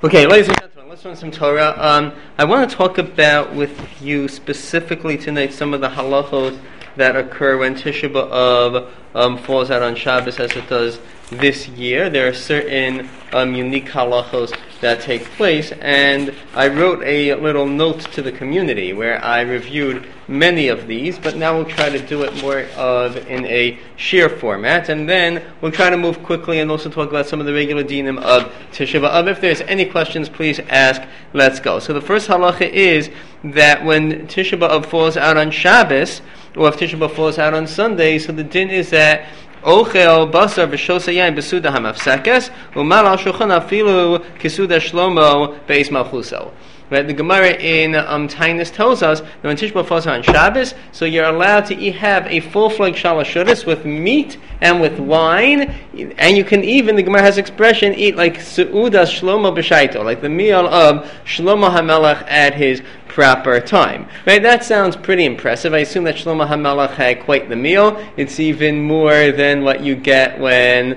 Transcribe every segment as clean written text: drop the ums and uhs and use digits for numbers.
Okay, ladies and gentlemen, let's learn some Torah. I want to talk about with you specifically tonight some of the halachos that occur when Tisha B'Av falls out on Shabbos as it does this year. There are certain unique halachos that take place, and I wrote a little note to the community where I reviewed many of these, but now we'll try to do it more in a share format, and then we'll try to move quickly and also talk about some of the regular dinim of Tisha B'Av. If there's any questions, please ask. Let's go. So the first halacha is that when Tisha B'Av falls out on Shabbos, or if Tisha B'Av falls out on Sunday, so the din is that Ochel basar b'shos hayayin b'suda hamafsekes u'mal al shulchan afilu kisuda shlomo beis malchuso. Right, the Gemara in Tainus tells us that when Tisha B'Av falls on Shabbos, so you're allowed to have a full-fledged shalashudas with meat and with wine, and you can even, the Gemara has expression, eat like Seudas Shlomo b'shaito, like the meal of Shlomo HaMelech at his proper time. Right, that sounds pretty impressive. I assume that Shlomo HaMelech had quite the meal. It's even more than what you get when,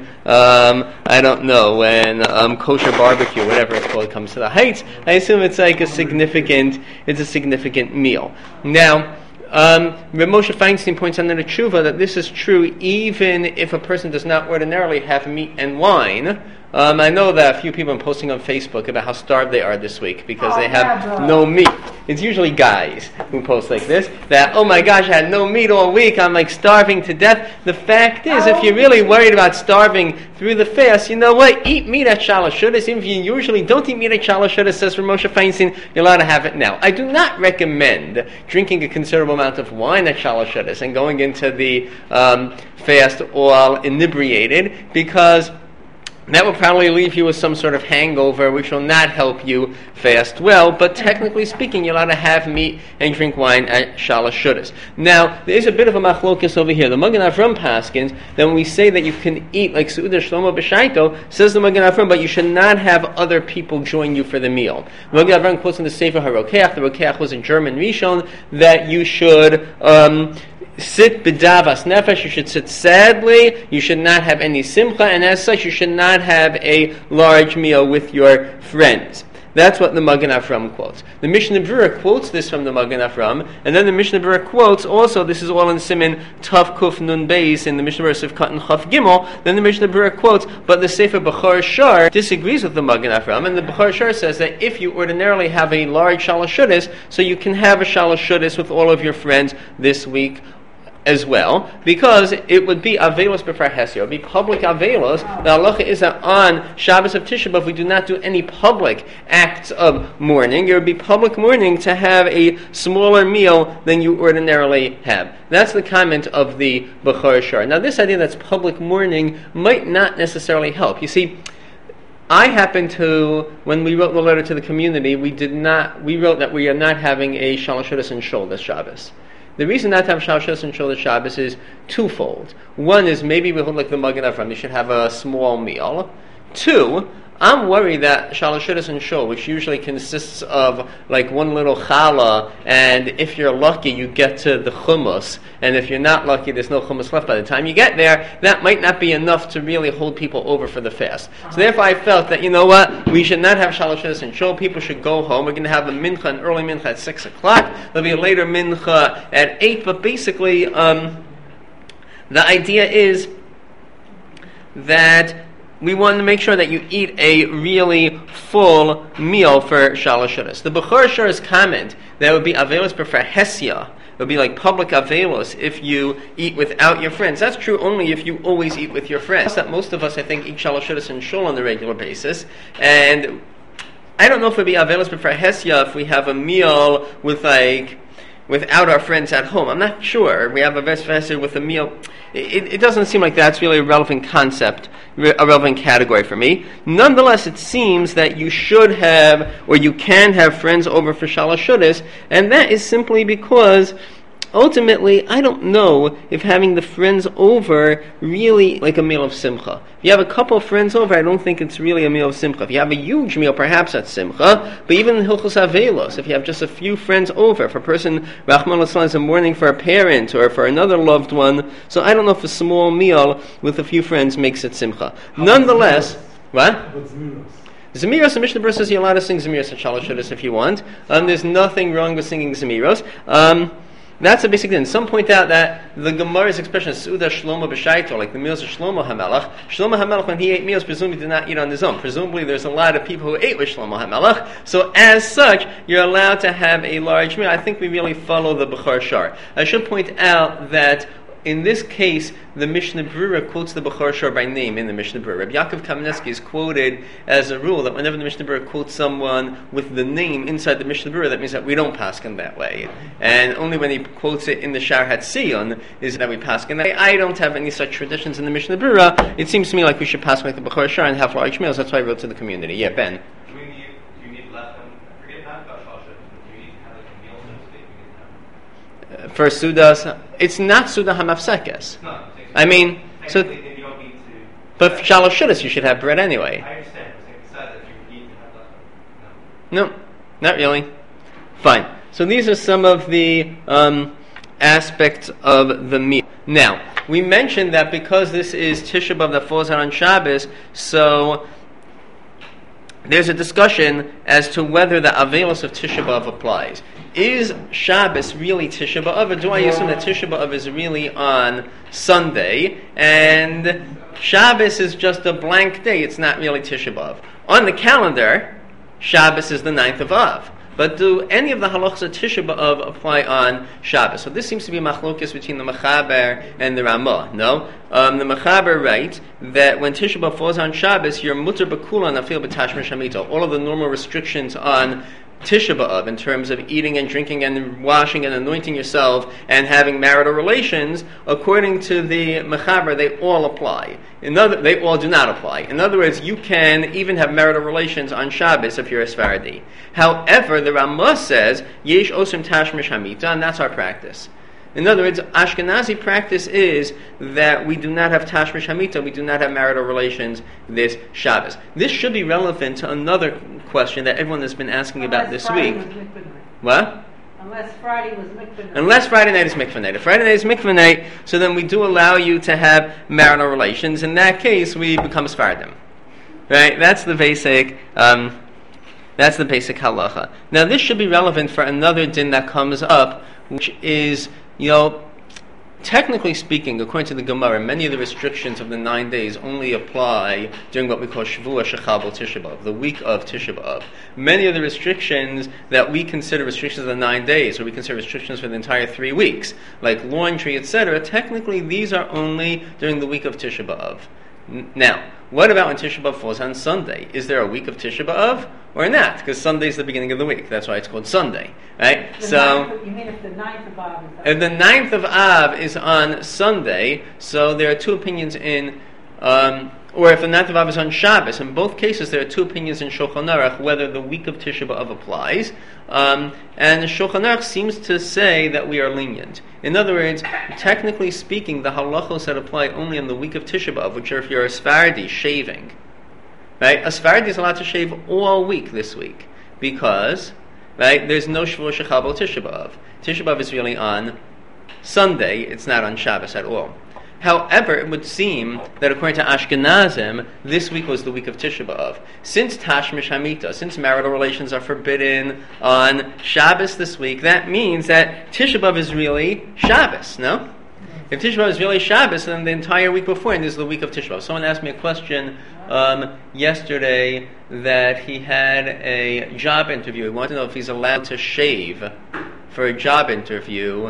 when kosher barbecue, whatever it's called, comes to the heights. I assume it's like a significant meal. Now, Reb Moshe Feinstein points out in the Tshuva that this is true even if a person does not ordinarily have meat and wine. I know that a few people are posting on Facebook about how starved they are this week because they have no meat. It's usually guys who post like this, that, oh my gosh, I had no meat all week, I'm like starving to death. The fact is, if you're really worried about starving through the fast, you know what, eat meat at Shalashudas. If you usually don't eat meat at Shalashudas, says Reb Moshe Feinstein, you're allowed to have it now. I do not recommend drinking a considerable amount of wine at Shalashudas and going into the fast all inebriated, because that will probably leave you with some sort of hangover, which will not help you fast well. But technically speaking, you're allowed to have meat and drink wine at Shalashudas. Now, there is a bit of a machlokus over here. The Magen Avram paskins that when we say that you can eat like Seudah Shlomo b'shaito, says the Magen Avram, but you should not have other people join you for the meal. The Magen Avram quotes in the Sefer HaRokeach, the Rokeach was a German Rishon, that you should sit b'davas nefesh, you should sit sadly, you should not have any simcha, and as such you should not have a large meal with your friends. That's what the Magen Avram quotes. The Mishnah Berurah quotes this from the Magen Avram, and then the Mishnah Berurah quotes also, this is all in Siman Tav Kuf Nun Beis in the Mishnah Berurah Sivkat and Chaf Gimel, then the Mishnah Berurah quotes, but the Sefer Bechor Shar disagrees with the Magen Avram, and the Bechor Shar says that if you ordinarily have a large shalashudas, so you can have a shalashudas with all of your friends this week as well, because it would be avelos b'far hesio, it would be public avelos. The halacha is that on Shabbos of Tisha B'Av we do not do any public acts of mourning. It would be public mourning to have a smaller meal than you ordinarily have. That's the comment of the Bechor Shar. Now this idea that's public mourning might not necessarily help. You see, I happen to, when we wrote the letter to the community, we wrote that we are not having a Shalashudas and Shol this Shabbos. The reason not to have Shalashudas and Shol this Shabbos is twofold. One is maybe we hold like the Magen Avram, you should have a small meal. Two, I'm worried that Shalashudas and Shol, which usually consists of like one little challah, and if you're lucky you get to the hummus, and if you're not lucky there's no hummus left by the time you get there, that might not be enough to really hold people over for the fast. So therefore I felt that, you know what, we should not have Shalashudas and Shol, people should go home. We're going to have a mincha, an early mincha at 6 o'clock, there'll be a later mincha at 8, but basically the idea is that we want to make sure that you eat a really full meal for Shalashudas. The Bechor Shar's comment that would be avelos b'far hesia, it would be like public avelos if you eat without your friends. That's true only if you always eat with your friends. That most of us, I think, eat Shalashudas and Shol on a regular basis, and I don't know if it would be avelos b'far hesia if we have a meal without our friends at home. I'm not sure. We have a vesvesed with a meal. It doesn't seem like that's really a relevant concept, a relevant category for me. Nonetheless, it seems that you should have, or you can have friends over for Shalashudas, and that is simply because ultimately, I don't know if having the friends over really like a meal of simcha. If you have a couple of friends over, I don't think it's really a meal of simcha. If you have a huge meal, perhaps that's simcha. But even in Hilchos Avelos, if you have just a few friends over, if a person, Rachman l'Tzlan, is mourning for a parent or for another loved one, so I don't know if a small meal with a few friends makes it simcha. Nonetheless, what? Zemiros, the Mishnah Berurah says you're allowed to sing Zemiros and Shalosh Shudas if you want. There's nothing wrong with singing Zemiros. That's a basic thing. Some point out that the Gemara's expression Suda Shlomo B'Shaito, like the meals of Shlomo HaMelech. Shlomo HaMelech, when he ate meals, presumably did not eat on his own. Presumably there's a lot of people who ate with Shlomo HaMelech. So as such, you're allowed to have a large meal. I think we really follow the Bechor Shar. I should point out that in this case, the Mishnah Berurah quotes the Bechor Shor by name in the Mishnah Berurah. Rabbi Yaakov Kamenetsky is quoted as a rule that whenever the Mishnah Berurah quotes someone with the name inside the Mishnah Berurah, that means that we don't paskin that way. And only when he quotes it in the Shar HaTzion is that we paskin that way. I don't have any such traditions in the Mishnah Berurah. It seems to me like we should paskin like the Bechor Shor and have large meals. That's why I wrote to the community. Yeah, Ben. Do you need less than, forget not about Shalosh, do you need to have like a meal, so to speak? For Sudas, it's not Suda HaMafsekes. No, I mean, so, then you don't need to. but for Shalosh Shudas you should have bread anyway. I understand. It says that you need to have less than. No, not really. Fine. So these are some of the aspects of the meal. Now, we mentioned that because this is Tisha B'Av that falls out on Shabbos, so there's a discussion as to whether the Avelos of Tisha B'Av applies. Is Shabbos really Tisha B'Av, or do I assume that Tisha B'Av is really on Sunday, and Shabbos is just a blank day, it's not really Tisha B'Av? On the calendar, Shabbos is the 9th of Av. But do any of the halachas of Tisha B'Av apply on Shabbos? So this seems to be a machlokes between the Mechaber and the Ramah. No? The Mechaber writes that when Tisha B'Av falls on Shabbos, you're mutter b'kula nafil b'tashmish hamito. All of the normal restrictions on Tisha B'Av in terms of eating and drinking and washing and anointing yourself and having marital relations, according to the Mechaber, they all apply. They all do not apply. In other words, you can even have marital relations on Shabbos if you're a Sephardi. However, the Ramah says, Yesh Osim Tashmish Hamita, and that's our practice. In other words, Ashkenazi practice is that we do not have Tashmish Hamita, we do not have marital relations this Shabbos. This should be relevant to another question that everyone has been asking about this week. What? Unless Friday was mikvah night. Unless Friday night is mikvah night. If Friday night is mikvah night, so then we do allow you to have marital relations. In that case, we become Sephardim. Right? That's the basic halacha. Now, this should be relevant for another din that comes up, which is, technically speaking, according to the Gemara, many of the restrictions of the 9 days only apply during what we call Shavua Shechabal Tisha B'Av, the week of Tisha B'Av. Many of the restrictions that we consider restrictions of the 9 days, or we consider restrictions for the entire 3 weeks, like laundry, etc., technically these are only during the week of Tisha B'Av. Now, what about when Tisha B'Av falls on Sunday? Is there a week of Tisha B'Av or not? Because Sunday is the beginning of the week. That's why it's called Sunday, right? You mean if the 9th of Av is on? If the 9th of Av is on Sunday, so there are two opinions in, or if the 9th of Av is on Shabbos. In both cases, there are two opinions in Shulchan Aruch whether the week of Tisha B'Av applies. And the Shulchan Aruch seems to say that we are lenient. In other words, technically speaking, the halachos that apply only on the week of Tisha B'Av, which are if you're a Sephardi, shaving. Right? A Sephardi is allowed to shave all week this week because, right, there's no Shavuot Shechabal Tisha B'Av. Tisha B'Av is really on Sunday, it's not on Shabbos at all. However, it would seem that according to Ashkenazim, this week was the week of Tisha B'Av. Since Tashmish Hamita, since marital relations are forbidden on Shabbos this week, that means that Tisha B'Av is really Shabbos, no? If Tisha B'Av is really Shabbos, then the entire week before, and this is the week of Tisha B'Av. Someone asked me a question yesterday that he had a job interview. He wanted to know if he's allowed to shave for a job interview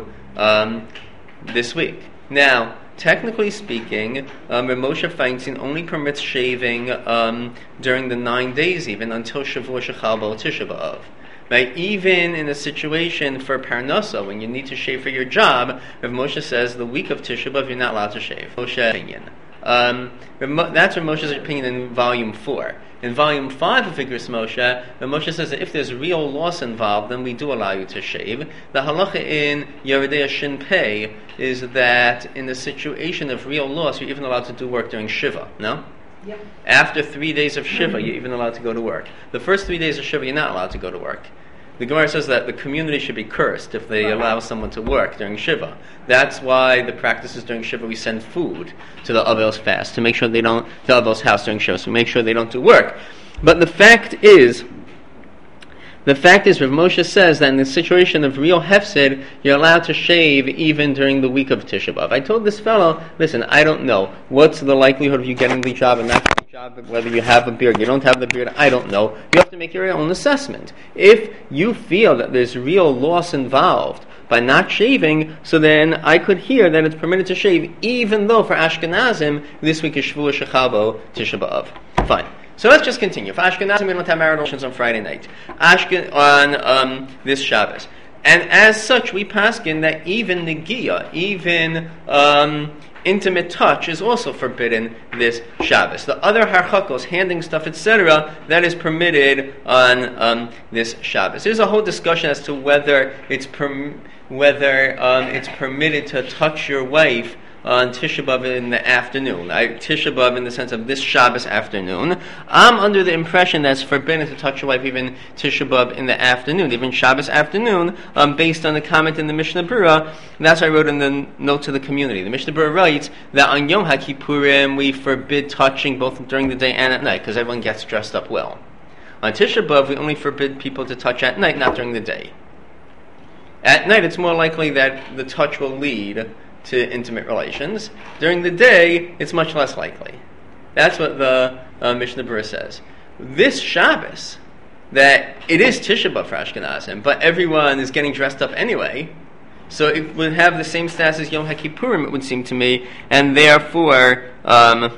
this week. Now, technically speaking, Rav Moshe Feinstein only permits shaving during the 9 days even until Shavua Shechabal Tisha B'Av. Right? Even in a situation for Parnasa, when you need to shave for your job, Rav Moshe says the week of Tisha B'Av you're not allowed to shave. Moshe opinion. That's Rav Moshe's opinion in Volume 4. In Volume 5 of Igros Moshe, Rav Moshe says that if there's real loss involved, then we do allow you to shave. The halacha in Yeridei Shin Pei is that in the situation of real loss, you're even allowed to do work during Shiva, no? Yep. After 3 days of Shiva, you're even allowed to go to work. The first 3 days of Shiva, you're not allowed to go to work. The Gemara says that the community should be cursed if they allow someone to work during Shiva. That's why the practice is during Shiva we send food to the Avel's fast to make sure they don't, to Avel's house during Shiva, so make sure they don't do work. But the fact is, Rav Moshe says that in the situation of real hefsid, you're allowed to shave even during the week of Tisha B'Av. I told this fellow, listen, I don't know. What's the likelihood of you getting the job and not getting the job, whether you have a beard, you don't have the beard, I don't know. You have to make your own assessment. If you feel that there's real loss involved by not shaving, so then I could hear that it's permitted to shave, even though for Ashkenazim, this week is Shavuot Shechabo Tisha B'Av. Fine. So let's just continue. For Ashkenazim, we don't have marital relations on Friday night. On this Shabbos. And as such, we paskin that even Negiah, even intimate touch is also forbidden this Shabbos. The other harchakos, handing stuff, etc., that is permitted on this Shabbos. There's a whole discussion as to whether it's permitted to touch your wife on Tisha B'Av in the afternoon. Tisha B'Av in the sense of this Shabbos afternoon. I'm under the impression that it's forbidden to touch your wife even Tisha B'Av in the afternoon, even Shabbos afternoon, based on the comment in the Mishnah Berurah. That's what I wrote in the note to the community. The Mishnah Berurah writes that on Yom HaKippurim we forbid touching both during the day and at night, because everyone gets dressed up well. On Tisha B'Av we only forbid people to touch at night, not during the day. At night it's more likely that the touch will lead to intimate relations. During the day, it's much less likely. That's what the Mishnah Berurah says. This Shabbos, that it is Tisha B'Av for Ashkenazim, but everyone is getting dressed up anyway, so it would have the same status as Yom HaKippurim, it would seem to me, and therefore has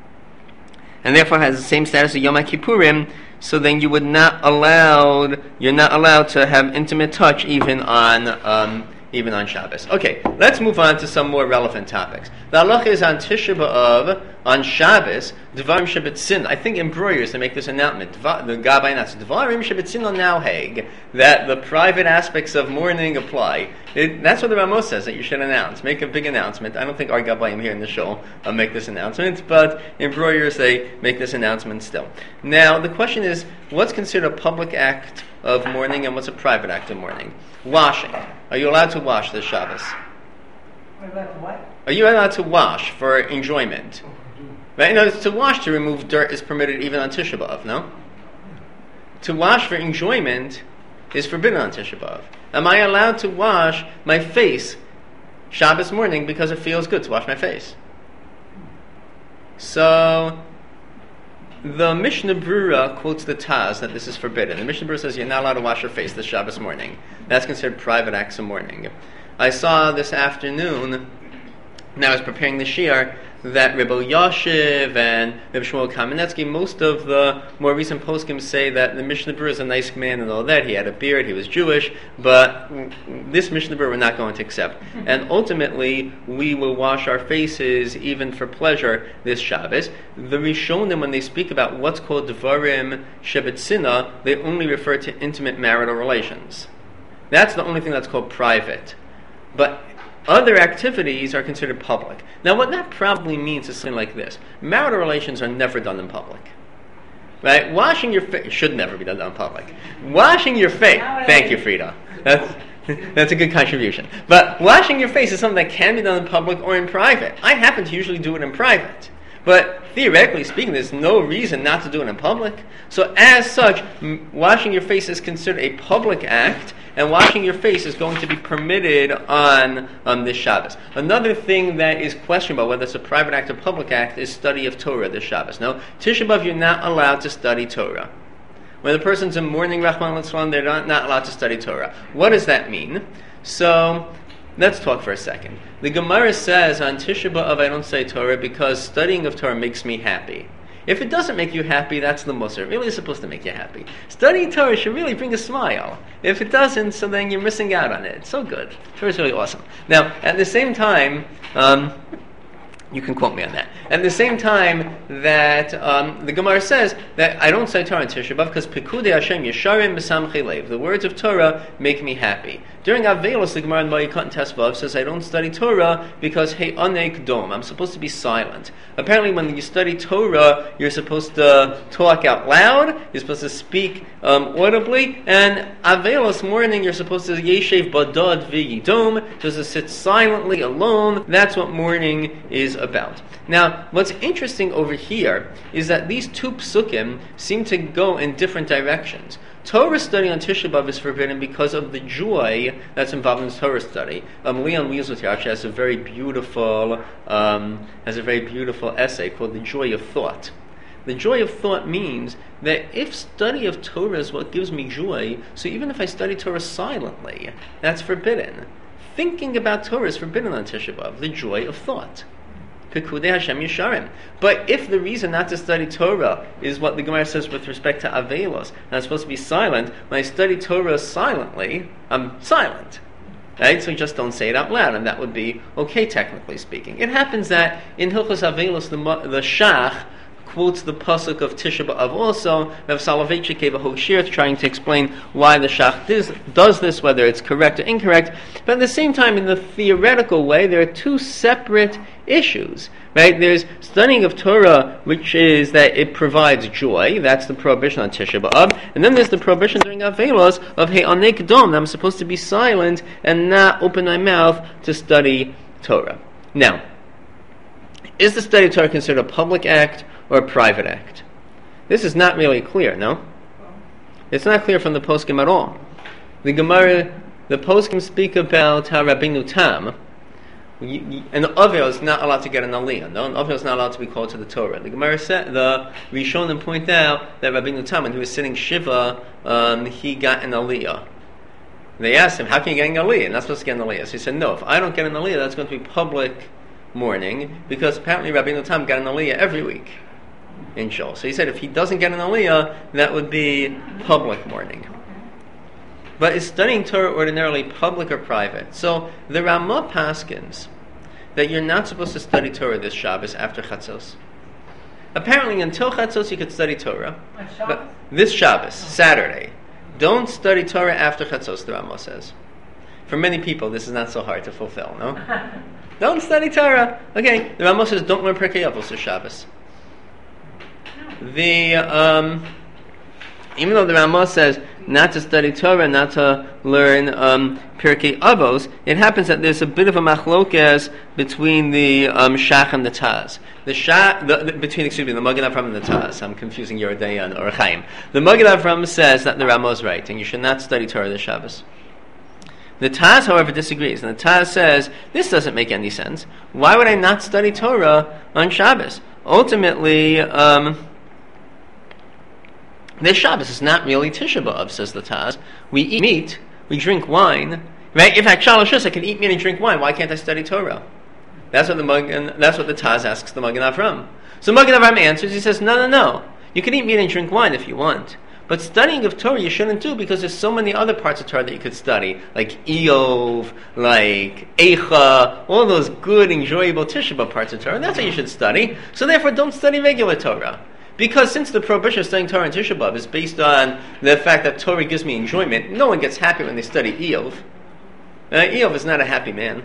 the same status as Yom HaKippurim. So then you're not allowed to have intimate touch even on Shabbos. Okay, let's move on to some more relevant topics. The halacha is on Tisha B'Av, on Shabbos, Dvarim Shebetzin. I think embroiders, they make this announcement. The Gabbai announced, Dvarim Shebetzin on Nauheg, that the private aspects of mourning apply. That's what the Ramos says, that you should announce. Make a big announcement. I don't think our Gabbayim here in the show make this announcement, but embroiders, they make this announcement still. Now, the question is, what's considered a public act of mourning and what's a private act of mourning? Washing. Are you allowed to wash this Shabbos? Are you allowed to wash for enjoyment? Right? No, to wash to remove dirt is permitted even on Tisha B'Av, no? To wash for enjoyment is forbidden on Tisha B'Av. Am I allowed to wash my face Shabbos morning because it feels good to wash my face? So the Mishnah Berurah quotes the Taz that this is forbidden. The Mishnah Berurah says you're not allowed to wash your face this Shabbos morning. That's considered private acts of mourning. I saw this afternoon, when I was preparing the shiur, that Rebbe Yashiv and Rebbe Shmuel Kamenetsky, most of the more recent poskim say that the Mishnah Berurah is a nice man and all that. He had a beard, he was Jewish, but this Mishnah Berurah we're not going to accept. And ultimately, we will wash our faces even for pleasure this Shabbos. The Rishonim, when they speak about what's called Dvarim Shebetzina, they only refer to intimate marital relations. That's the only thing that's called private. But other activities are considered public. Now, what that probably means is something like this. Marital relations are never done in public. Right? Washing your face should never be done in public. Washing your face, thank you, Frida. That's a good contribution. But washing your face is something that can be done in public or in private. I happen to usually do it in private. But theoretically speaking, there's no reason not to do it in public. So as such, washing your face is considered a public act, and washing your face is going to be permitted on this Shabbos. Another thing that is questionable, whether it's a private act or public act, is study of Torah this Shabbos. No, Tisha B'Av, you're not allowed to study Torah. When the person's in mourning, Rahman al-Islam, they're not allowed to study Torah. What does that mean? So, let's talk for a second. The Gemara says on Tisha B'Av I don't say Torah because studying of Torah makes me happy. If it doesn't make you happy, that's the Musar. It really is supposed to make you happy. Studying Torah should really bring a smile. If it doesn't, so then you're missing out on it. It's so good. Torah is really awesome. Now, at the same time, you can quote me on that. At the same time that the Gemara says that I don't say Torah on Tisha B'Av because Pekudei Hashem Yesharim B'Samchei Lev. The words of Torah make me happy. During Avelos, the Gemara in Vayikot and Tesvav says I don't study Torah because Hey Anek Dom. I'm supposed to be silent. Apparently, when you study Torah, you're supposed to talk out loud. You're supposed to speak audibly. And Avelos morning, you're supposed to Yeshev Badad V'Yidom, just to sit silently alone. That's what mourning is about. Now, what's interesting over here is that these two psukim seem to go in different directions. Torah study on Tisha B'Av is forbidden because of the joy that's involved in Torah study. Leon Wieseltier actually has a very beautiful essay called "The Joy of Thought." The joy of thought means that if study of Torah is what gives me joy, so even if I study Torah silently, that's forbidden. Thinking about Torah is forbidden on Tisha B'Av, the joy of thought. Pekudei Hashem Yesharim. But if the reason not to study Torah is what the Gemara says with respect to Avelos, and I'm supposed to be silent, when I study Torah silently, I'm silent. Right? So just don't say it out loud, and that would be okay, technically speaking. It happens that in Hilchos Avelos, the Shach quotes the pasuk of Tisha B'Av also. Rav Soloveitchik gave a whole shir trying to explain why the Shach does this, whether it's correct or incorrect. But at the same time, in the theoretical way, there are two separate issues. Right? There's studying of Torah, which is that it provides joy. That's the prohibition on Tisha B'Av. And then there's the prohibition during Avelos of Hey Anek Dom. I'm supposed to be silent and not open my mouth to study Torah. Now, is the study of Torah considered a public act or a private act? This is not really clear, no? It's not clear from the poskim at all. The Gemara, the poskim speak about how Rabbeinu Tam, an Avel is not allowed to get an aliyah. No, an Avel is not allowed to be called to the Torah. The Gemara said, the Rishonim point out that Rabbeinu Tam, when he was sitting Shiva, he got an aliyah. They asked him, how can you get an aliyah? You're not supposed to get an aliyah. So he said, no, if I don't get an aliyah, that's going to be public mourning, because apparently Rabbeinu Tam got an aliyah every week in Shul. So he said if he doesn't get an aliyah, that would be public mourning. But is studying Torah ordinarily public or private? So the Ramah paskins that you're not supposed to study Torah this Shabbos after Chatzos. Apparently until Chatzos you could study Torah. But this Shabbos, Saturday, don't study Torah after Chatzos, the Ramah says. For many people this is not so hard to fulfill, no? Don't study Torah. Okay, the Ramah says don't learn Pirkei Avos this Shabbos. Even though the Ramah says not to study Torah, not to learn Pirkei Avos, it happens that there's a bit of a machlokes between the Shach and the Taz. Between the Magen Avraham and the Taz. I'm confusing Yerodei and Orach Chaim. The Magen Avraham says that the Ramah is right, and you should not study Torah this Shabbos. The Taz, however, disagrees, and the Taz says, this doesn't make any sense. Why would I not study Torah on Shabbos? Ultimately, this Shabbos is not really Tisha B'Av, says the Taz. We eat meat, we drink wine, right? If at Shalosh I can eat meat and drink wine, why can't I study Torah? That's what the Taz asks the Magen Avraham. So Magen Avraham answers, he says, no. You can eat meat and drink wine if you want. But studying of Torah you shouldn't do because there's so many other parts of Torah that you could study, like Eov, like Eicha, all those good, enjoyable Tisha B'Av parts of Torah. That's what you should study. So therefore don't study regular Torah. Because since the prohibition of studying Torah and Tisha B'Av is based on the fact that Torah gives me enjoyment, no one gets happy when they study Eov. Eov is not a happy man.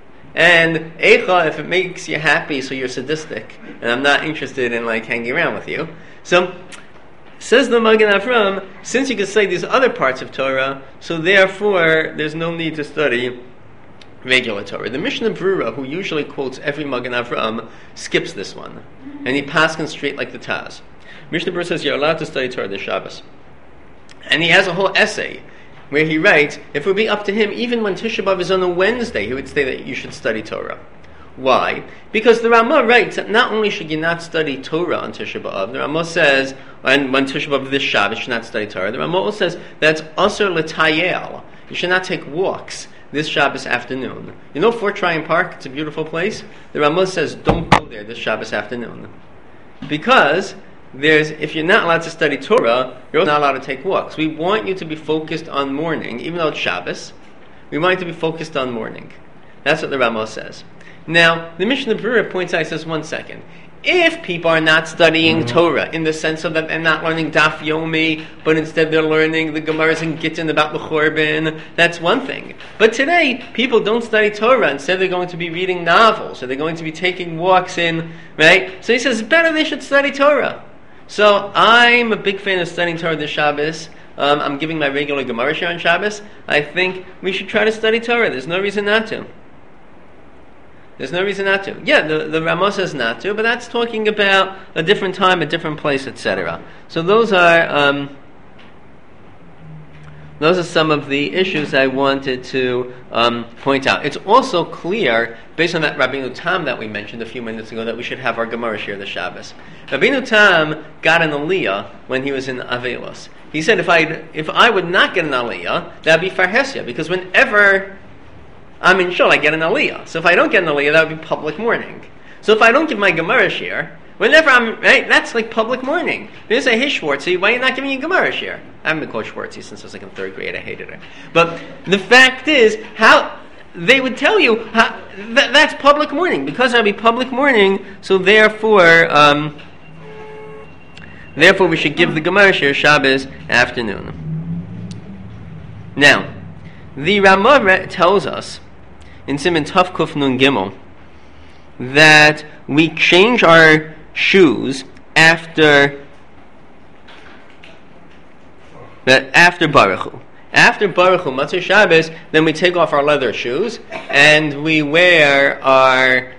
And Eicha, if it makes you happy, so you're sadistic, and I'm not interested in hanging around with you. So, says the Magen Avraham, since you can study these other parts of Torah, so therefore there's no need to study regular Torah. The Mishnah Brura, who usually quotes every Magen Avraham, skips this one, and he paskins straight like the Taz. Mishnah Brura says you're allowed to study Torah this Shabbos, and he has a whole essay where he writes, if it would be up to him, even when Tisha B'Av is on a Wednesday, he would say that you should study Torah. Why? Because the Ramah writes that not only should you not study Torah on Tisha B'Av, the Ramah says, and when Tisha B'Av this Shabbos, you should not study Torah. The Ramah also says that's asur l'tayel. You should not take walks this Shabbos afternoon. You know Fort Tryon Park? It's a beautiful place. The Ramah says don't go there this Shabbos afternoon. Because if you're not allowed to study Torah, you're not allowed to take walks. We want you to be focused on mourning, even though it's Shabbos. We want you to be focused on mourning. That's what the Ramah says. Now, the Mishnah Brura points out, he says, 1 second. If people are not studying Torah in the sense of that they're not learning Daf Yomi, but instead they're learning the Gemaras and Gittin about the Churban, that's one thing. But today, people don't study Torah. Instead, they're going to be reading novels, or they're going to be taking walks in, right? So he says, it's better they should study Torah. So I'm a big fan of studying Torah this Shabbos. I'm giving my regular Gemara share on Shabbos. I think we should try to study Torah. There's no reason not to. There's no reason not to. Yeah, the Ramah says not to, but that's talking about a different time, a different place, etc. So those are some of the issues I wanted to point out. It's also clear, based on that Rabbeinu Tam that we mentioned a few minutes ago, that we should have our Gemara share the Shabbos. Rabbeinu Tam got an aliyah when he was in Avelos. He said, if I would not get an aliyah, that would be farhesia, because whenever I'm in shul, I get an aliyah. So if I don't get an aliyah, that would be public mourning. So if I don't give my Gemara share, whenever I'm, right, that's like public mourning. They say, hey Schwartzy, why are you not giving me a Gemara share? I haven't been called Schwartzy since I was like in 3rd grade, I hated it. But the fact is, how they would tell you, that's public mourning. Because that'll be public mourning, so therefore we should give the Gemara share Shabbos afternoon. Now, the Ramah tells us, in Siman Taf Kuf Nun Gimel, that we change our shoes after Baruch Hu. After Baruch Hu, Matzah Shabbos, then we take off our leather shoes and we wear our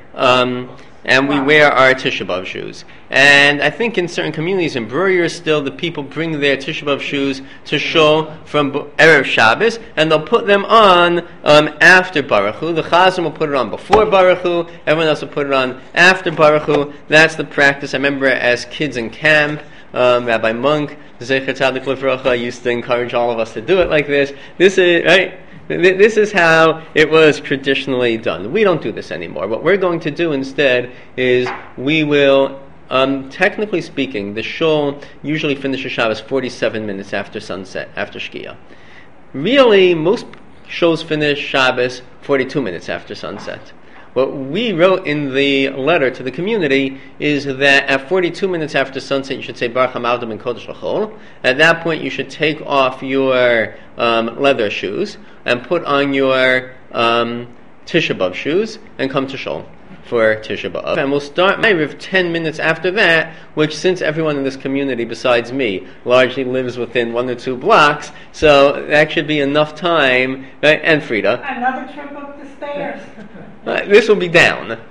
Tisha B'Av shoes. And I think in certain communities, in Brurier still, the people bring their Tisha B'Av shoes to shul from Erev Shabbos, and they'll put them on after Baruch Hu. The Chazan will put it on before Baruch Hu, everyone else will put it on after Baruch Hu. That's the practice. I remember as kids in camp, Rabbi Monk, Zecher Tzadik Livrocha, used to encourage all of us to do it like this. This is, right? This is how it was traditionally done. We don't do this anymore. What we're going to do instead is we will, technically speaking, the shul usually finishes Shabbos 47 minutes after sunset, after Shkia. Really, most shuls finish Shabbos 42 minutes after sunset. What we wrote in the letter to the community is that at 42 minutes after sunset, you should say Baruch HaMavdim and Kodesh L'Chol. At that point, you should take off your leather shoes and put on your Tisha B'Av shoes and come to shul for Tisha B'Av. And we'll start Ma'ariv 10 minutes after that, which, since everyone in this community besides me largely lives within 1 or 2 blocks, so that should be enough time, right? And Frida. Another trip up the stairs. This will be down.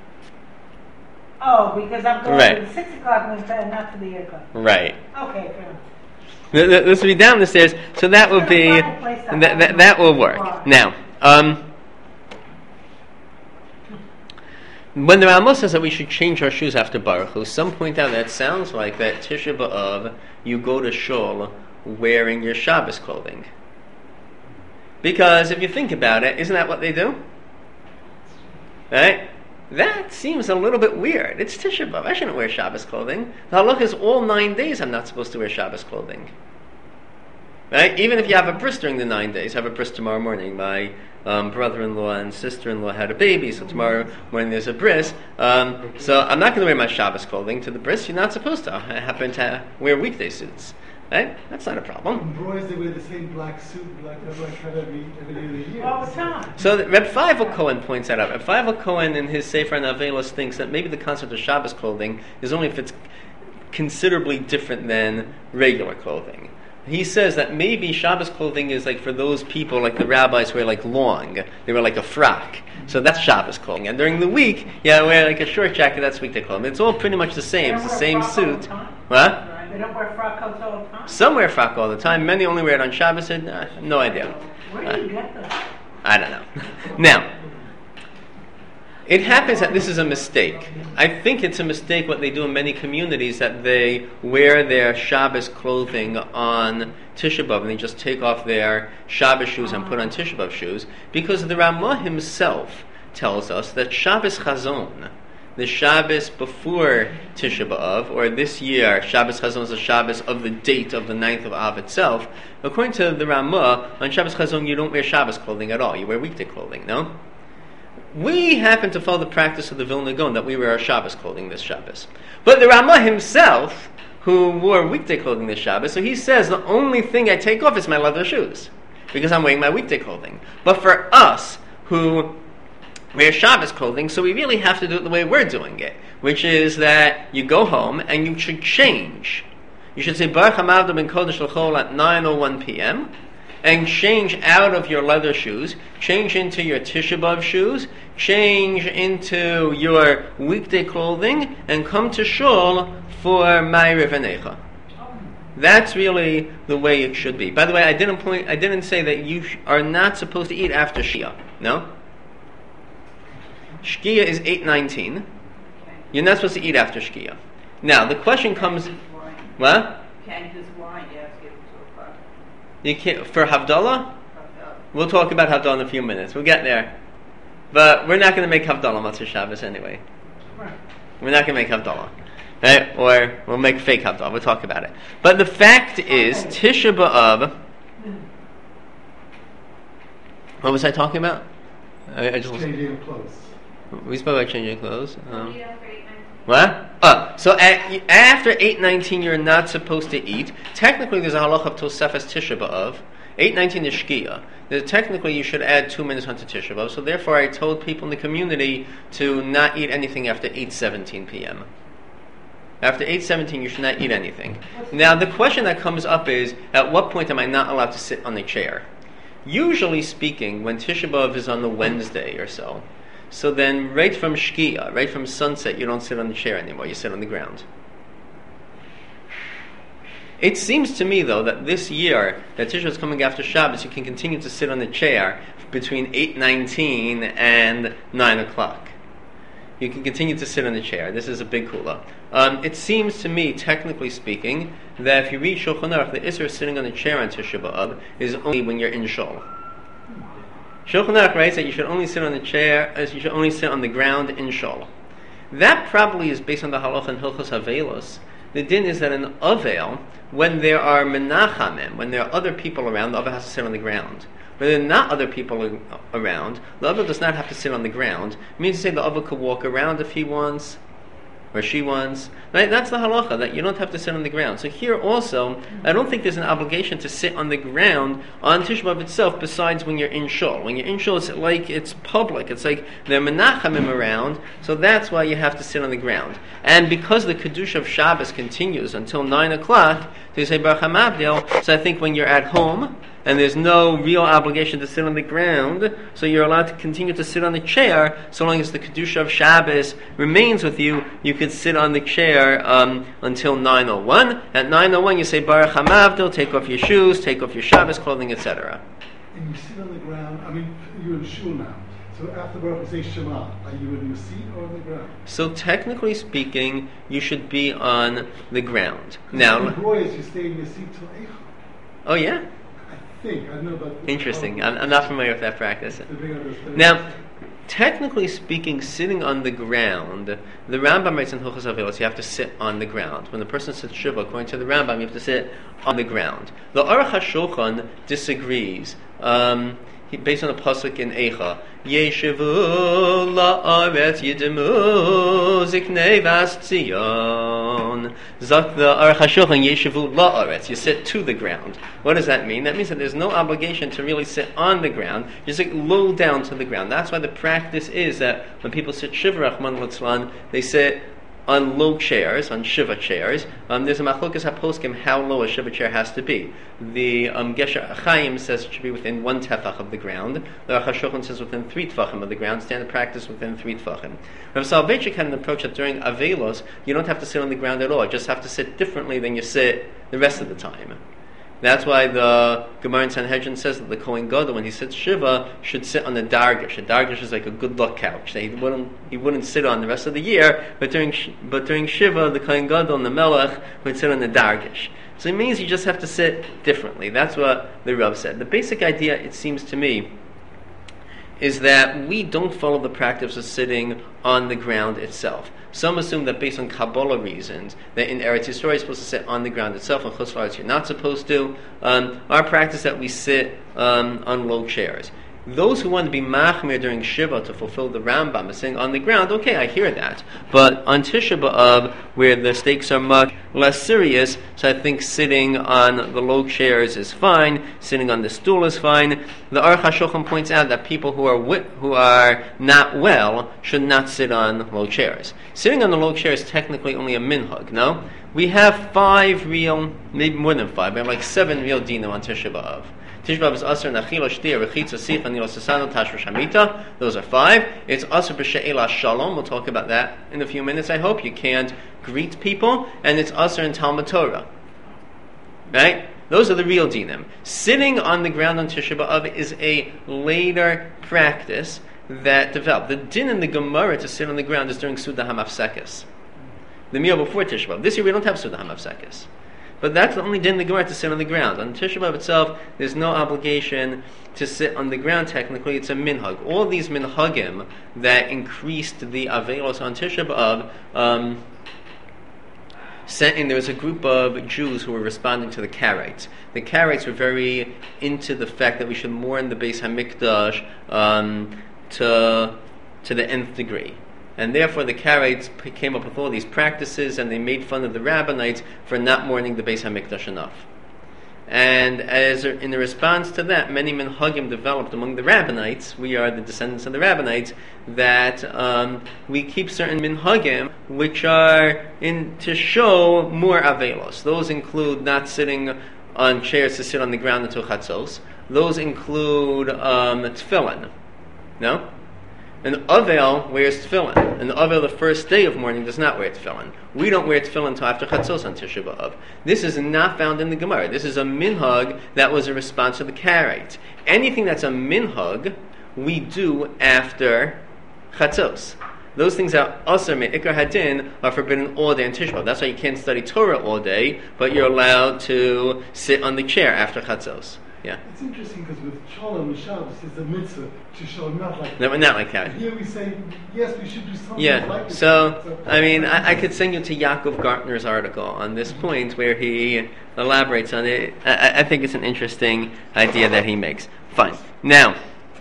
Oh, because I'm going Right. to the 6 o'clock window and not to the 8 o'clock. Right. Okay, fair enough. This will be down the stairs, so that will be that will work. Now, when the Rambam says that we should change our shoes after Baruch Hu, some point out that it sounds like that Tisha B'Av, you go to shul wearing your Shabbos clothing. Because if you think about it, isn't that what they do? Right? That seems a little bit weird. It's Tisha B'Av. I shouldn't wear Shabbos clothing. The halakha is all 9 days I'm not supposed to wear Shabbos clothing. Right? Even if you have a bris during the 9 days, I have a bris tomorrow morning. My brother-in-law and sister-in-law had a baby, so tomorrow morning there's a bris. So I'm not going to wear my Shabbos clothing to the bris. You're not supposed to. I happen to wear weekday suits. Right? That's not a problem. Boys, they wear the same black suit, black shirt every year. All the time. So Reb Feivel Cohen points that out. Reb Feivel Cohen in his Sefer Navelos thinks that maybe the concept of Shabbos clothing is only if it's considerably different than regular clothing. He says that maybe Shabbos clothing is like for those people, like the rabbis wear like long. They wear like a frock. So that's Shabbos clothing. And during the week, wear like a short jacket, that's weekday clothing. It's all pretty much the same. It's the same suit. What? They don't wear frock coats all the time? Some wear frock all the time. Many only wear it on Shabbos. No idea. Where do you get them? I don't know. Now, it happens that this is a mistake. I think it's a mistake what they do in many communities, that they wear their Shabbos clothing on Tisha B'Av and they just take off their Shabbos shoes and put on Tisha B'Av shoes, because the Ramah himself tells us that Shabbos Chazon, the Shabbos before Tisha B'Av, or this year, Shabbos Chazon is the Shabbos of the date of the 9th of Av itself. According to the Ramah, on Shabbos Chazon you don't wear Shabbos clothing at all. You wear weekday clothing, no? We happen to follow the practice of the Vilna Gaon that we wear our Shabbos clothing this Shabbos. But the Ramah himself, who wore weekday clothing this Shabbos, so he says the only thing I take off is my leather shoes, because I'm wearing my weekday clothing. But for us, who wear Shabbos clothing, so we really have to do it the way we're doing it, which is that you go home and you should change. You should say Baruch HaMavdim and Kodesh L'Chol at 9:01 p.m., and change out of your leather shoes, change into your Tisha B'Av shoes, change into your weekday clothing, and come to shul for Ma'ariv and Eicha. That's really the way it should be. By the way, I didn't say that you are not supposed to eat after Shkia. No? Shkia is 8:19. You're not supposed to eat after Shkia. Now, the question comes... What? Can't use wine after 2 o'clock. You can't, for Havdalah? We'll talk about Havdalah in a few minutes. We'll get there. But we're not going to make Havdalah Matzah Shabbos anyway. We're not going to make Havdalah. Right? Or we'll make fake Havdalah. We'll talk about it. But the fact is, Tisha B'Av... What was I talking about? I just Changing clothes. We spoke about changing clothes. What? So after 8:19 you're not supposed to eat. Technically there's a halacha of Tosefes Tisha B'Av. 8:19 is Shkia. Technically you should add 2 minutes onto Tisha B'Av. So therefore I told people in the community to not eat anything after 8:17 p.m. After 8:17 you should not eat anything. Now the question that comes up is, at what point am I not allowed to sit on the chair? Usually speaking, when Tisha B'Av is on the Wednesday or so then right from Shkia, right from sunset, you don't sit on the chair anymore, you sit on the ground. It seems to me, though, that this year, that Tisha is coming after Shabbos, you can continue to sit on the chair between 8:19 and 9 o'clock. You can continue to sit on the chair. This is a big kula. It seems to me, technically speaking, that if you read Shulchan Aruch, the Isser of sitting on the chair on Tisha B'Av is only when you're in shul. Shulchan Aruch writes that you should only sit on the chair, as you should only sit on the ground in shul. That probably is based on the halacha in Hilchos Havelos. The din is that in Avel, when there are menachamim, when there are other people around, the Avel has to sit on the ground. When there are not other people around, the Avel does not have to sit on the ground. It means to say the Avel could walk around if he wants, or she wants. Right? That's the halacha, that you don't have to sit on the ground. So here also, I don't think there's an obligation to sit on the ground on Tisha B'Av itself, besides when you're in shul. When you're in shul, it's like it's public. It's like there are menachamim around, so that's why you have to sit on the ground. And because the Kedusha of Shabbos continues until 9 o'clock, they say Baruch HaMavdil, so I think when you're at home, and there's no real obligation to sit on the ground, so you're allowed to continue to sit on the chair, so long as the Kedusha of Shabbos remains with you, you could sit on the chair until 9:01. At 9:01 you say Baruch HaMavdil, take off your shoes, take off your Shabbos clothing, etc. And you sit on the ground, you're in shul now. So after Baruch you say Shema, are you in your seat or on the ground? So technically speaking, you should be on the ground. Now, in Royals, you stay in your seat till Eicha. Oh yeah? I don't know about... Interesting. I'm not familiar with that practice. Now, technically speaking, sitting on the ground, the Rambam writes in Hilchos Havelos, you have to sit on the ground. When the person sits Shiva, according to the Rambam, you have to sit on the ground. The Aruch HaShulchan disagrees. Based on a pasuk in Eicha, Yeshivu la'aretz yidemu ziknei vas Tzion. Zak the Aruch HaShulchan Yeshivu la'aretz. You sit to the ground. What does that mean? That means that there's no obligation to really sit on the ground. You just low down to the ground. That's why the practice is that when people sit Shiva Rachman Litzlan, they sit on low chairs, on Shiva chairs. There's a machlokas haposkim how low a Shiva chair has to be. The Gesher Chaim says it should be within 1 tefach of the ground. The Aruch HaShulchan says within 3 tefachim of the ground. Standard practice within 3 tefachim. Rav Soloveitchik had an approach that during Avelos, you don't have to sit on the ground at all. You just have to sit differently than you sit the rest of the time. That's why the Gemara in Sanhedrin says that the Kohen Gadol, when he sits Shiva, should sit on the Dargish. A Dargish is like a good luck couch that he wouldn't sit on the rest of the year, but during Shiva, the Kohen Gadol and the Melech would sit on the Dargish. So it means you just have to sit differently. That's what the Rav said. The basic idea, it seems to me, is that we don't follow the practice of sitting on the ground itself. Some assume that based on Kabbalah reasons, that in Eretz Yisrael you're supposed to sit on the ground itself, and Chutz La'aretz you're not supposed to. Our practice that we sit on low chairs. Those who want to be machmir during Shiva to fulfill the Rambam is sitting on the ground. Okay, I hear that. But on Tisha B'Av, where the stakes are much less serious, so I think sitting on the low chairs is fine. Sitting on the stool is fine. The Aruch HaShulchan points out that people who are not well should not sit on low chairs. Sitting on the low chair is technically only a minhag, no? we have 5 real, maybe more than 5, we have like 7 real dinim on Tisha B'Av. Tisha B'Av is Asr Nachila Shtia Rechitza Sicha Nilo Sasano Tashrish Hamita. Those are 5. It's Asr B'She'ela Shalom. We'll talk about that in a few minutes. I hope you can't greet people, and it's Asr in Talmud Torah. Right? Those are the real dinim. Sitting on the ground on Tisha B'Av is a later practice that developed. The din in the Gemara to sit on the ground is during Suda HaMafsekes, the meal before Tisha B'Av. This year we don't have Suda HaMafsekes. But that's the only din in the Gemara to sit on the ground. On Tisha B'Av itself, there's no obligation to sit on the ground technically. It's a minhag. All these minhagim that increased the avelos on Tisha B'Av, there was a group of Jews who were responding to the Karaites. The Karaites were very into the fact that we should mourn the Beis HaMikdash to the nth degree. And therefore the Karaites came up with all these practices, and they made fun of the Rabbanites for not mourning the Beis HaMikdash enough. And in the response to that, many minhagim developed among the Rabbanites. We are the descendants of the Rabbanites, that we keep certain minhagim which are to show more avelos. Those include not sitting on chairs to sit on the ground until chatzos. Those include tefillin. No? An Avel wears tefillin. An Avel the first day of mourning does not wear tefillin. We don't wear tefillin until after Chatzos on Tisha B'Av. This is not found in the Gemara. This is a minhag that was a response to the Karaites. Anything that's a minhag, we do after Chatzos. Those things that are Asr Me'ikar Hadin are forbidden all day on Tisha B'Av. That's why you can't study Torah all day, but you're allowed to sit on the chair after Chatzos. Yeah. It's interesting because with Shalom and Shabbos, it's a mitzvah to show not like no, not like that. Here we say, yes, we should do something like this. So, I mean, I could send you to Yaakov Gartner's article on this point where he elaborates on it. I think it's an interesting idea that he makes. Fine. Now,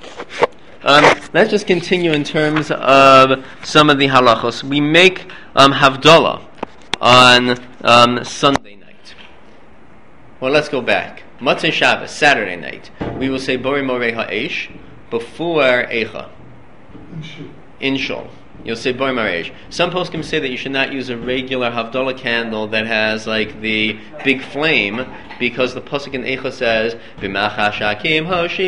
let's just continue in terms of some of the halachos. We make Havdalah on Sunday night. Well, let's go back. Matzah Shabbos, Saturday night, we will say Bori Morei Ha'esh before Eicha. In Shul. You'll say Bori Morei Ha'esh. Some poskim say that you should not use a regular Havdalah candle that has like the big flame, because the pasuk in Eicha says B'macha Shakim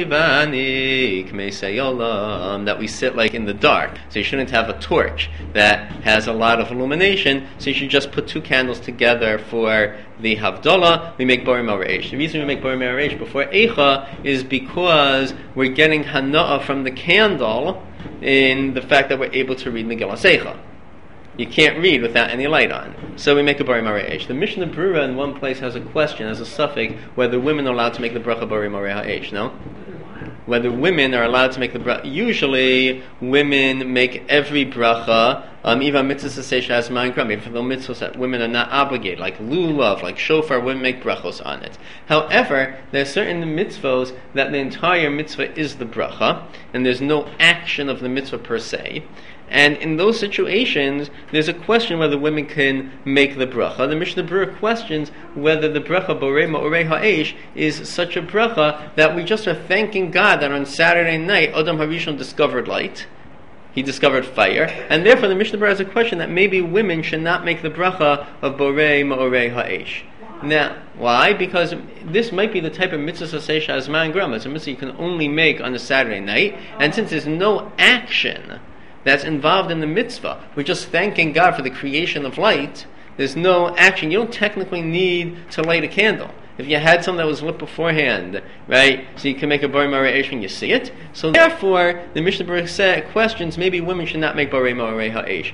Hoshivani K'mei Seyolam, that we sit like in the dark. So you shouldn't have a torch that has a lot of illumination. So you should just put 2 candles together for the Havdalah. We make Bori Morei Ha'esh. The reason we make Bori Morei Ha'esh before Eicha is because we're getting Hana'ah from the candle in the fact that we're able to read Megillah Eicha. You can't read without any light on. So we make a Bori Morei Ha'esh. The Mishnah Berurah in one place has a question, as a suffix, whether women are allowed to make the bracha Bori Morei Ha'esh, no? Whether women are allowed to make the bracha. Usually, women make every bracha, even mitzvahs seisha as man gram, even though mitzvahs that women are not obligated, like lulav, like shofar, women make brachos on it. However, there are certain mitzvahs that the entire mitzvah is the bracha, and there's no action of the mitzvah per se. And in those situations, there's a question whether women can make the bracha. The Mishnah Berurah questions whether the bracha Borei Morei Ha'esh is such a bracha that we just are thanking God that on Saturday night Adam HaRishon discovered light. He discovered fire. And therefore the Mishnah Berurah has a question that maybe women should not make the bracha of Borei Morei Ha'esh. Now, why? Because this might be the type of mitzvah seisha as man gram. It's a mitzvah you can only make on a Saturday night. And since there's no action that's involved in the mitzvah, we're just thanking God for the creation of light, there's no action. You don't technically need to light a candle. If you had something that was lit beforehand, right, so you can make a Bori Morei Ha'esh when you see it. So therefore, the Mishnah Berurah questions maybe women should not make Bori Morei Ha'esh.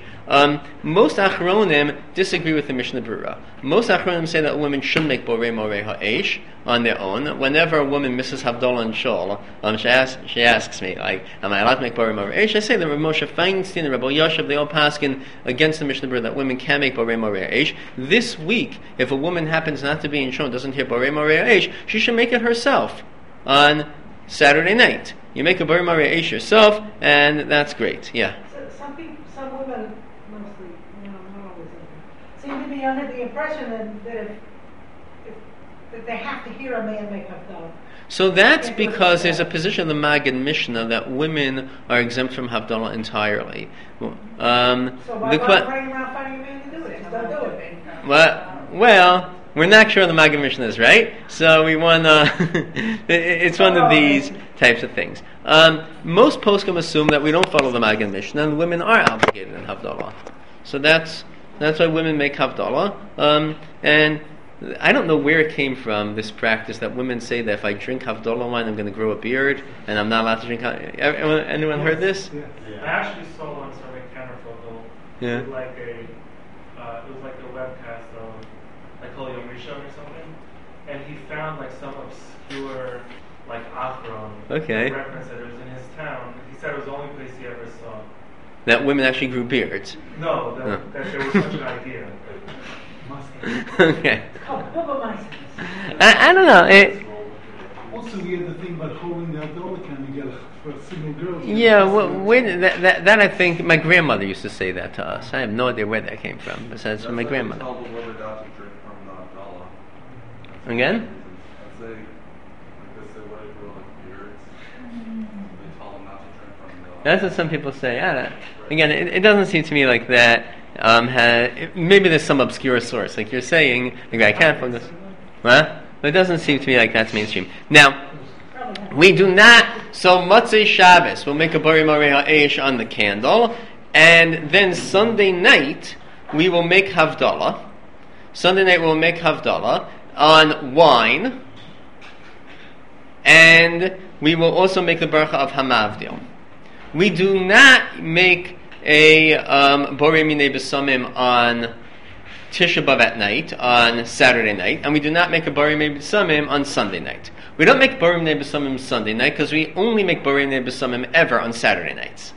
Most Achronim disagree with the Mishnah Berurah. Most Achronim say that women should make Bori Morei Ha'esh on their own. Whenever a woman misses Havdalah and Shul, she asks me, like, am I allowed to make Bori Morei Ha'esh? I say that Rav Moshe Feinstein and Rabbi Yashav, they all paskin against the Mishnah Berurah that women can make Bori Morei Ha'esh. This week, if a woman happens not to be in Shul and doesn't hear Bori Morei Ha'esh, she should make it herself on Saturday night. You make a Bori Morei Ha'esh yourself, and that's great. Yeah. Some women, mostly, not always, seem to be under the impression that if they have to hear a man make Havdalah. So that's because there's a position of the Maggid Mishnah that women are exempt from Havdalah entirely. So why running around finding a man to do it? Just don't do it. well, we're not sure the Maggid Mishnah is right, so we want it's one of these types of things. Most poskim assume that we don't follow the Maggid Mishnah, and women are obligated in Havdalah. So that's why women make Havdalah. And I don't know where it came from, this practice that women say that if I drink Havdalah wine, I'm going to grow a beard, and I'm not allowed to drink. Anyone heard this? Yeah. I actually saw once on a Counterfoil, Yeah. it was like a webcast of like Kol Yom Rishon or something, and he found like some obscure like Achron reference that it was in his town. He said it was the only place he ever saw. That women actually grew beards. No, that there was such an idea. Okay. Oh, Bubba I don't know. Also, we had the thing about holding the Havdalah candle for single girls. Yeah, that I think my grandmother used to say that to us. I have no idea where that came from, but that's from my grandmother. Tell the women not to drink from the Havdalah. Again? I'd say, like they say, what if we're like beards? They tell them not to drink from the That's what some people say. Again, it doesn't seem to me like that. Maybe there's some obscure source, like you're saying. Like I can't find this. Huh? But it doesn't seem to me like that's mainstream. Now, we do not. So Motzei Shabbos, we'll make a Bari Marei Ha'esh on the candle, and then Sunday night we will make Havdalah. Sunday night we'll make Havdalah on wine, and we will also make the Bracha of Hamavdil. We do not make a Borei Minei B'Samim on Tisha B'Av at night, on Saturday night, and we do not make a Borei Minei B'Samim on Sunday night. We don't make Borei Minei B'Samim Sunday night because we only make Borei Minei B'Samim ever on Saturday nights.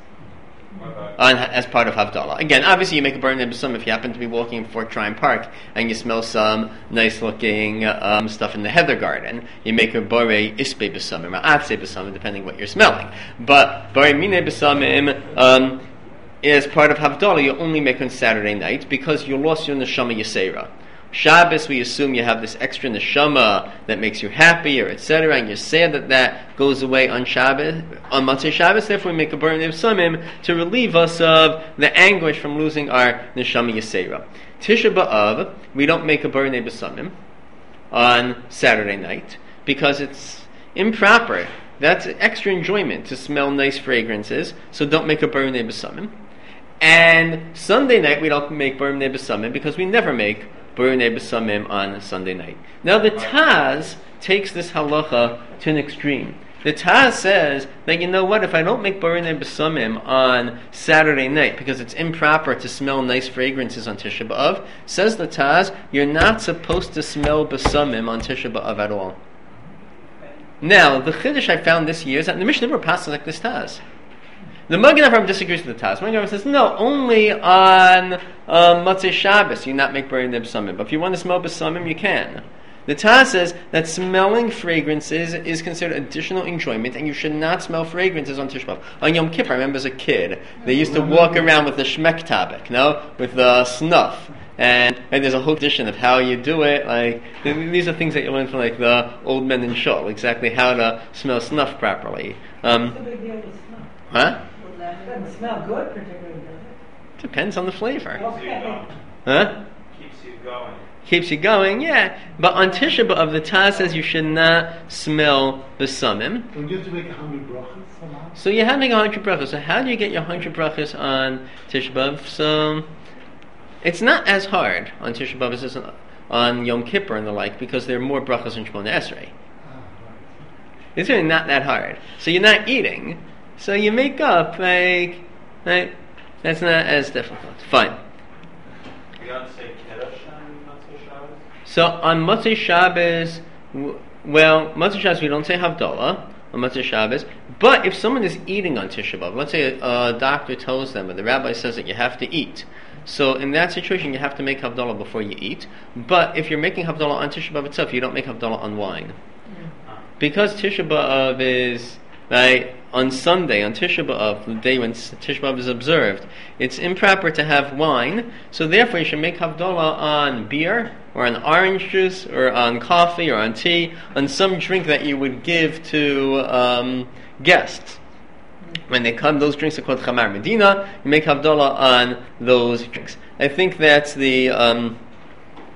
As part of Havdalah. Again, obviously you make a Borei Minei B'Samim if you happen to be walking in Fort Tryon Park and you smell some nice looking stuff in the Heather Garden. You make a Borei Ispe B'Samim or Atzei B'Samim, depending what you're smelling. But Borei Minei B'Samim as part of Havdalah you only make on Saturday night because you lost your Neshama Yisera. Shabbos, we assume you have this extra neshama that makes you happier, etc., and you're sad that goes away on Shabbos, on Motzei Shabbos. Therefore, we make a Borei Minei B'Samim to relieve us of the anguish from losing our neshama yisera. Tisha B'Av, we don't make a Borei Minei B'Samim on Saturday night because it's improper. That's extra enjoyment to smell nice fragrances. So don't make a Borei Minei B'Samim. And Sunday night, we don't make Borei Minei B'Samim because we never make Borei Minei B'Samim on Sunday night. Now the Taz takes this halacha to an extreme. The Taz says that, you know what, if I don't make Borei Minei B'Samim on Saturday night because it's improper to smell nice fragrances on Tisha B'Av, says the Taz, you're not supposed to smell B'Samim on Tisha B'Av at all. Now, the Chiddush I found this year is that the Mishnah never passes like this Taz. The Magen Avraham disagrees with the Taz. Magen Avraham says, no, only on Motzei Shabbos you not make Borei Minei B'Samim. But if you want to smell B'Samim, you can. The Taz says that smelling fragrances is considered additional enjoyment, and you should not smell fragrances on Tisha B'Av. On Yom Kippur, I remember as a kid, they used to walk around with the Shmek Tabak, with the snuff. And there's a whole tradition of how you do it. Like these are things that you learn from like the old men in shul, exactly how to smell snuff properly. What's the big deal with snuff? Huh? It doesn't smell good, particularly, does it? Depends on the flavor. Okay. Huh? keeps you going. Keeps you going, yeah. But on Tisha B'Av, the Taz says you should not smell B'Samim. Don't you have to make 100 brachas somehow? So you have to make 100 brachas. So how do you get your 100 brachas on Tisha B'Av? So it's not as hard on Tisha B'Av as it is on Yom Kippur and the like, because there are more brachas in Shemona Esrei. It's really not that hard. So you're not eating. So you make up, right? That's not as difficult. Fine. You got to say Kiddush on Motzei Shabbos? So on Motzei Shabbos, Motzei Shabbos we don't say Havdalah on Motzei Shabbos. But if someone is eating on Tisha B'Av, let's say a doctor tells them, or the rabbi says that you have to eat. So in that situation, you have to make Havdalah before you eat. But if you're making Havdalah on Tisha B'Av itself, you don't make Havdalah on wine. Because Tisha B'Av is, on Sunday, on Tisha B'Av, the day when Tisha B'Av is observed, it's improper to have wine, so therefore you should make Havdalah on beer, or on orange juice, or on coffee, or on tea, on some drink that you would give to guests. When they come, those drinks are called Chamar Medina, you make Havdalah on those drinks. I think that's the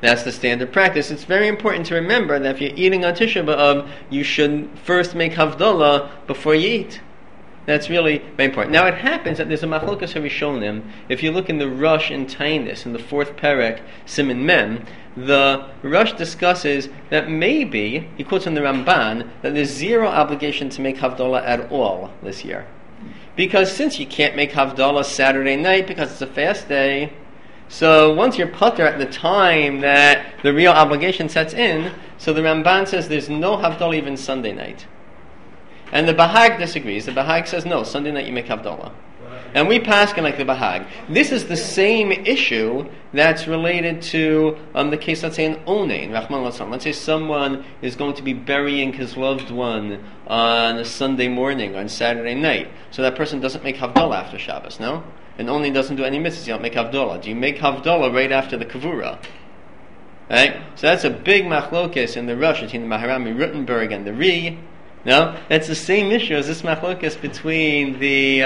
That's the standard practice. It's very important to remember that if you're eating on Tisha B'Av, you should first make Havdalah before you eat. That's really very important. Now it happens that there's a Machlokas HaRishonim. If you look in the Rush in Tainus, in the 4th Perek, Siman Mem, the Rush discusses that maybe, he quotes in the Ramban, that there's zero obligation to make Havdalah at all this year. Because since you can't make Havdalah Saturday night because it's a fast day, so once you're putter at the time that the real obligation sets in, so the Ramban says there's no Havdalah even Sunday night. And the Bahag disagrees. The Bahag says no, Sunday night you make Havdalah. And we paskin like the Bahag. This is the same issue that's related to the case, let's say, in Onein, Rahman Lassam. Let's say someone is going to be burying his loved one on a Sunday morning, on Saturday night. So that person doesn't make Havdalah after Shabbos, no? And Onein doesn't do any mitzvahs, you don't make Havdalah. Do you make Havdalah right after the Kavura? Right? So that's a big machlokes in the Rush between the Maharami Rutenberg and the Ri. No, that's the same issue as this machlokas between the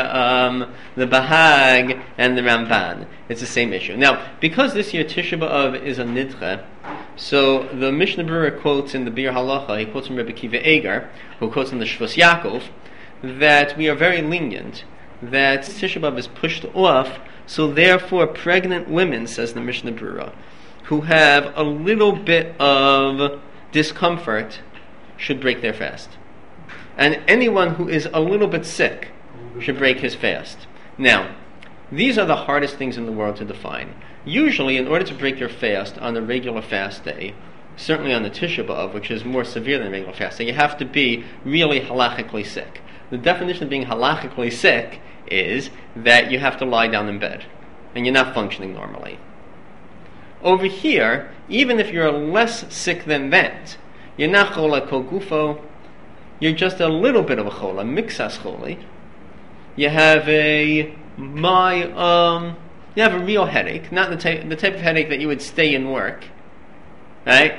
Bahag and the Ramban. It's the same issue. Now, because this year Tisha B'Av is a nidche, so the Mishnah Berurah quotes in the Bir Halacha, he quotes from Rebbe Kiva Eger, who quotes in the Shvus Yaakov, that we are very lenient, that Tisha B'Av is pushed off, so therefore pregnant women, says the Mishnah Berurah, who have a little bit of discomfort should break their fast. And anyone who is a little bit sick should break his fast. Now, these are the hardest things in the world to define. Usually, in order to break your fast on a regular fast day, certainly on the Tisha B'Av, which is more severe than a regular fast day, you have to be really halachically sick. The definition of being halachically sick is that you have to lie down in bed, and you're not functioning normally. Over here, even if you're less sick than that, you're not chola kol gufo, you're just a little bit of a chola, mixas choli. You have a real headache, not the type of headache that you would stay in work, right?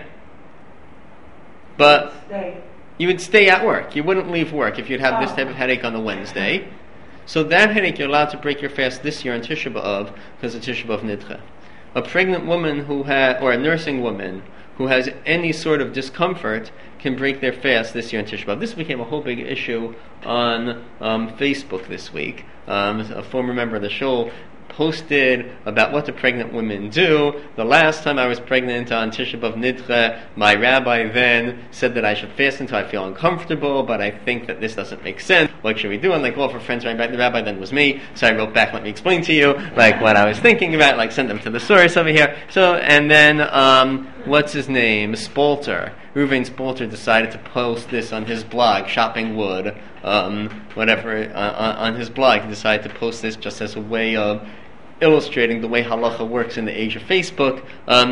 But you would stay at work. You wouldn't leave work if you'd have this type of headache on a Wednesday. So that headache, you're allowed to break your fast this year on Tisha B'Av because of Tisha B'Av Nidche. A pregnant woman or a nursing woman who has any sort of discomfort can break their fast this year on Tisha B'Av. This became a whole big issue on Facebook this week. A former member of the show posted about what the pregnant women do. The last time I was pregnant on Tisha B'Av Nidche, my rabbi then said that I should fast until I feel uncomfortable, but I think that this doesn't make sense. What should we do? And like all for friends right back, the rabbi then was me, so I wrote back, let me explain to you, like what I was thinking about, send them to the source over here. So, and then, what's his name? Spalter. Reuven Spalter decided to post this on his blog, Shopping Wood, on his blog. He decided to post this just as a way of illustrating the way halacha works in the age of Facebook.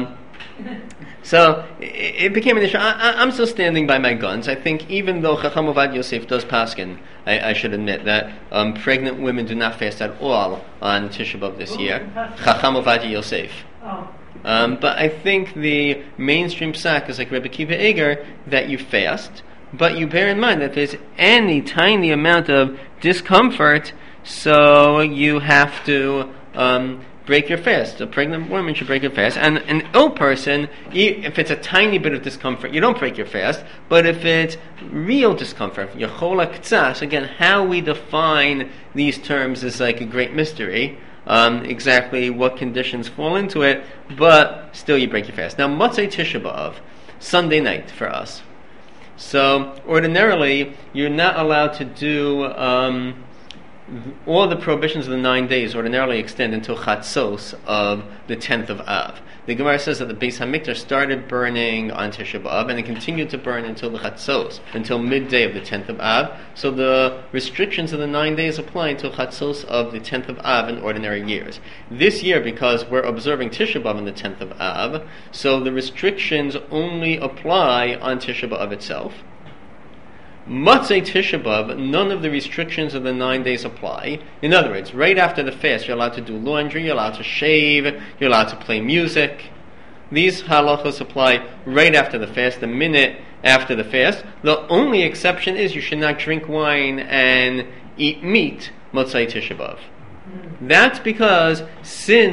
So it became an issue. I'm still standing by my guns. I think even though Chacham Ovadia Yosef does paskin, I should admit that pregnant women do not fast at all on Tisha B'Av this year. Chacham Ovadia Yosef. But I think the mainstream psak is like Rebbe Kiva Eger, that you fast, but you bear in mind that there's any tiny amount of discomfort, so you have to break your fast. A pregnant woman should break her fast. And an ill person, if it's a tiny bit of discomfort, you don't break your fast. But if it's real discomfort, yechola ktsas, again, how we define these terms is like a great mystery. Exactly what conditions fall into it, but still you break your fast. Now, Motzei Tisha B'Av, Sunday night for us. So, ordinarily, you're not allowed to do all the prohibitions of the 9 days ordinarily extend until Chatzos of the 10th of Av. The Gemara says that the Beis HaMikdash started burning on Tisha B'Av and it continued to burn until the Chatzos, until midday of the 10th of Av. So the restrictions of the 9 days apply until Chatzos of the 10th of Av in ordinary years. This year, because we're observing Tisha B'Av on the 10th of Av, so the restrictions only apply on Tisha B'Av itself. Motzei Tisha B'Av, none of the restrictions of the 9 days apply. In other words, right after the fast, you're allowed to do laundry, you're allowed to shave, you're allowed to play music. These halachos apply right after the fast, the minute after the fast. The only exception is you should not drink wine and eat meat, Motzei Tisha B'Av. That's because since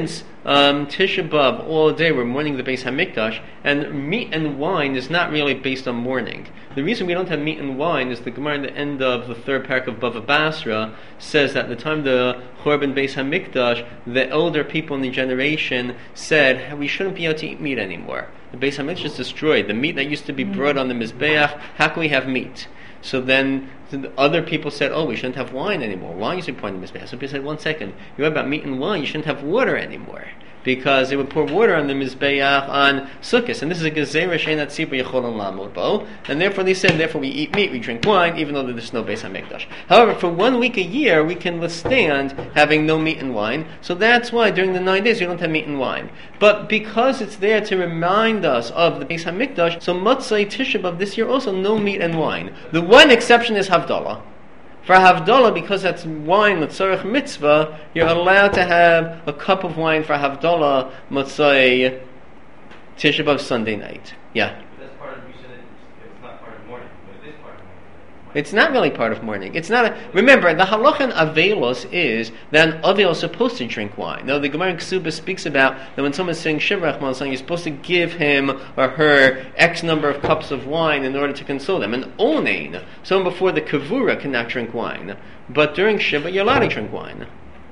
Tisha B'Av all day we're mourning the Beis Hamikdash, and meat and wine is not really based on mourning. The reason we don't have meat and wine is the Gemara at the end of the third parak of Bava Basra says that at the time of the Churban Beis Hamikdash, the elder people in the generation said we shouldn't be able to eat meat anymore. The Beis Hamikdash is destroyed. The meat that used to be brought on the Mizbeach, how can we have meat? So then the other people said, we shouldn't have wine anymore. Wine used to be poured in the Mizbeach. So people said, 1 second, you're about meat and wine, you shouldn't have water anymore. Because they would pour water on the Mizbeach on Sukkot. And this is a Gezerah She'enat Tzibur Yecholim Lamod Bo. And therefore they said, therefore we eat meat, we drink wine, even though there's no Beis HaMikdash. However, for 1 week a year, we can withstand having no meat and wine. So that's why during the 9 days, we don't have meat and wine. But because it's there to remind us of the Beis HaMikdash, so Motzei Tisha B'Av this year also no meat and wine. The one exception is Havdalah. For Havdalah, because that's wine, L'tzorech mitzvah, you're allowed to have a cup of wine for Havdalah, Motzei Tisha B'Av Sunday night. Yeah? That's part of, you said it's not part of mourning, but it is part of mourning. It's not really part of mourning. It's not. Remember, the halacha in Avelos is that an Avel is supposed to drink wine. Now, the Gemara in Ksuba speaks about that when someone's saying Shivrach Malsang, you're supposed to give him or her X number of cups of wine in order to console them. And Onain, someone before the Kavura cannot drink wine. But during Shiva, you're allowed to drink wine.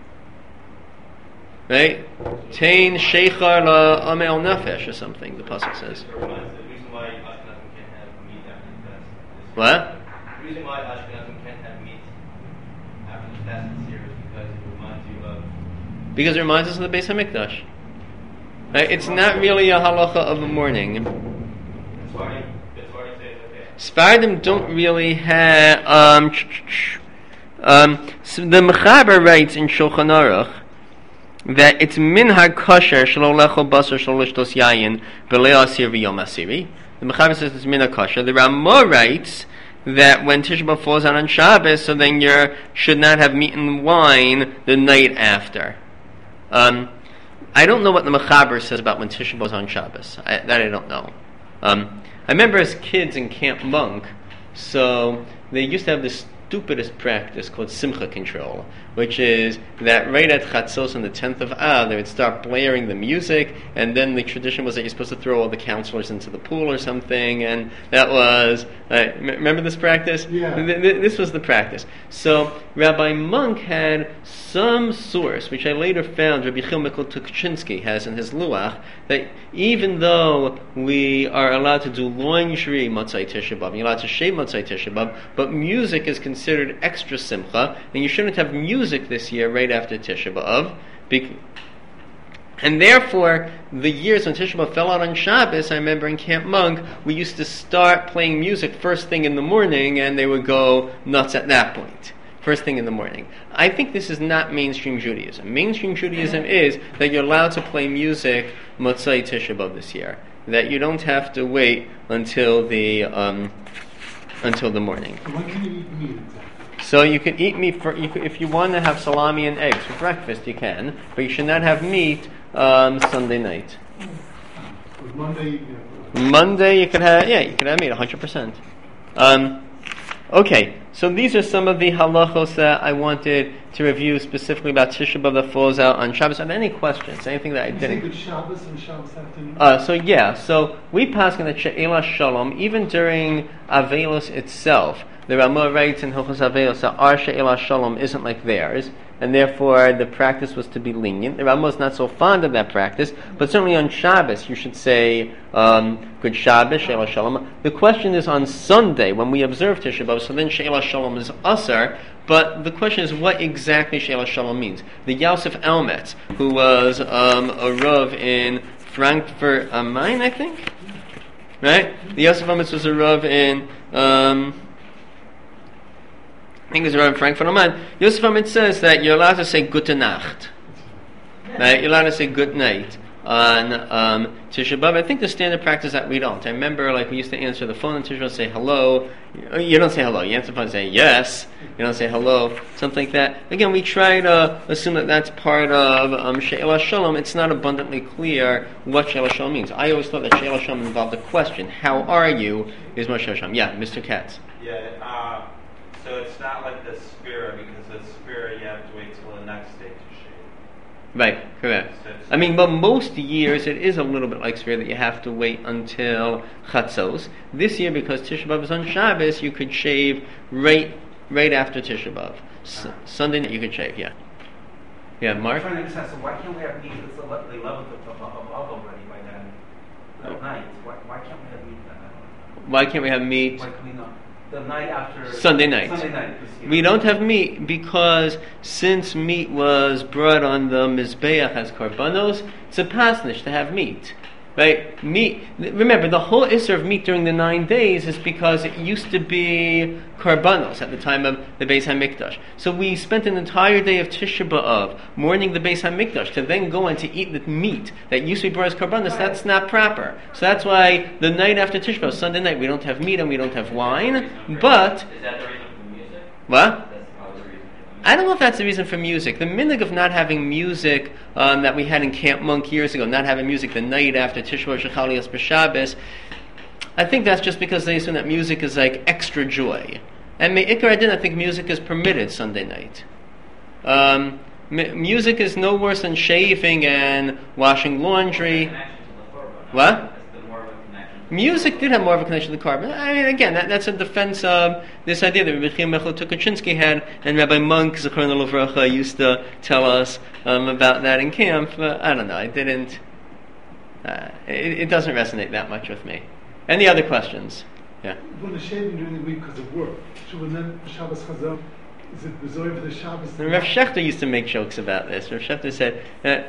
Right? Tain Sheichar la Amel Nafesh or something, the Pasuk says. The reason why Ashkenazim can't have meat after the fast. What? The reason why Ashkenazim can't have meat after the fast this year is because it reminds you of... Because it reminds us of the Beis HaMikdash. Right? It's not really a halacha of a mourning. Sfardim says okay. Sfardim don't really have... so the Mechaber writes in Shulchan Aruch that it's minhag kosher shelo lechol basar shelo lishtos yayin b'lei asir v'yom asiri. The Mechaber says it's minhag kosher. The Ramah writes that when Tisha B'Av falls out on Shabbos, so then you should not have meat and wine the night after. I don't know what the Mechaber says about when Tisha B'Av is on Shabbos. I don't know. I remember as kids in Camp Monk, so they used to have this stupidest practice called Simcha Control, which is that right at Chatzos on the 10th of Av, they would start blaring the music, and then the tradition was that you're supposed to throw all the counselors into the pool or something, and that was, remember this practice? Yeah. This was the practice. So Rabbi Monk had some source, which I later found Rabbi Chil Mikol Tukhchinsky has in his Luach, that even though we are allowed to do laundry Motzei Tisha B'Av, you're allowed to shave Motzei Tisha B'Av, but music is considered extra simcha, and you shouldn't have music this year right after Tisha B'Av. And therefore, the years when Tisha B'Av fell out on Shabbos, I remember in Camp Monk, we used to start playing music first thing in the morning, and they would go nuts at that point. First thing in the morning. I think this is not mainstream Judaism. Mainstream Judaism is that you're allowed to play music Motzei Tisha B'Av this year. That you don't have to wait until the morning. When can you eat meat exactly? So you can eat meat if you want to have salami and eggs for breakfast, you can, but you should not have meat Sunday night. Monday you could have meat 100%. Okay, so these are some of the halachos that I wanted to review specifically about Tisha B'Av that falls out on Shabbos. Are there any questions? Anything that I didn't? Good Shabbos and Shabbos afternoon. So we pass on the She'ela Shalom even during Avelos itself. The Ramah writes in Hilchos Avelos that our She'ela Shalom isn't like theirs, and therefore the practice was to be lenient. The Ramah is not so fond of that practice, but certainly on Shabbos you should say Good Shabbos, She'ela Shalom. The question is on Sunday when we observe Tisha B'Av, so then She'ela Shalom is Asar, but the question is what exactly She'ela Shalom means. The Yosef Elmetz, who was a Rav in Frankfurt am Main, I think? Right? The Yosef Elmetz was a Rav in I think it's around Frankfurt am Main. Yosef Amit says that you're allowed to say Gute Nacht. Right? You're allowed to say good night on Tisha B'Av. I think the standard practice that we don't. I remember we used to answer the phone on Tisha B'Av and say hello. You don't say hello. You answer the phone and say yes. You don't say hello. Something like that. Again, we try to assume that that's part of She'ela Shalom. It's not abundantly clear what She'ela Shalom means. I always thought that She'ela Shalom involved a question. How are you? Is my She'ela Shalom. Yeah, Mr. Katz. Yeah, so it's not like the Spira, because the Spira you have to wait till the next day to shave. Right, correct. I mean, but most years it is a little bit like Sfira that you have to wait until Chatzos. This year, because Tisha B'Av is on Shabbos, you could shave right after Tisha B'Av. Sunday night you could shave, yeah. Yeah, Mark? I'm trying to understand, so why can't we have meat that's the 11th of Av already by then? That night. Why can't we have meat that night? Why can't we have meat? Why can we not? The night after... Sunday night. We don't have meat because since meat was brought on the Mizbeach as Karbanos, it's a pasnish to have meat. Right? Meat. Remember, the whole issur of meat during the 9 days is because it used to be Karbanos at the time of the Beis HaMikdash. So we spent an entire day of Tisha B'Av mourning the Beis HaMikdash to then go and to eat the meat that used to be brought as Karbanos. That's not proper. So that's why the night after Tisha B'Av, Sunday night, we don't have meat and we don't have wine. But... Is that the reason for music? What? That's probably the reason for music. I don't know if that's the reason for music. The minhag of not having music that we had in Camp Monk years ago, not having music the night after Tisha B'Av Shechalios B'Shabbos, I think that's just because they assume that music is like extra joy. And Me'ikar Adin, I think music is permitted Sunday night. Music is no worse than shaving and washing laundry. What? Music did have more of a connection to the carbon. I mean, again, that's a defense of this idea that Rabbi Chia Mechel Tukachinsky had, and Rabbi Monk, Zechron Livracha, used to tell us about that in camp. I don't know, I didn't... it doesn't resonate that much with me. Any other questions? Yeah. When the shaving during the week because of work, so when then Shabbos Chazon, is it reserved for the Shabbos? Rav Shechter used to make jokes about this. Rav Shechter said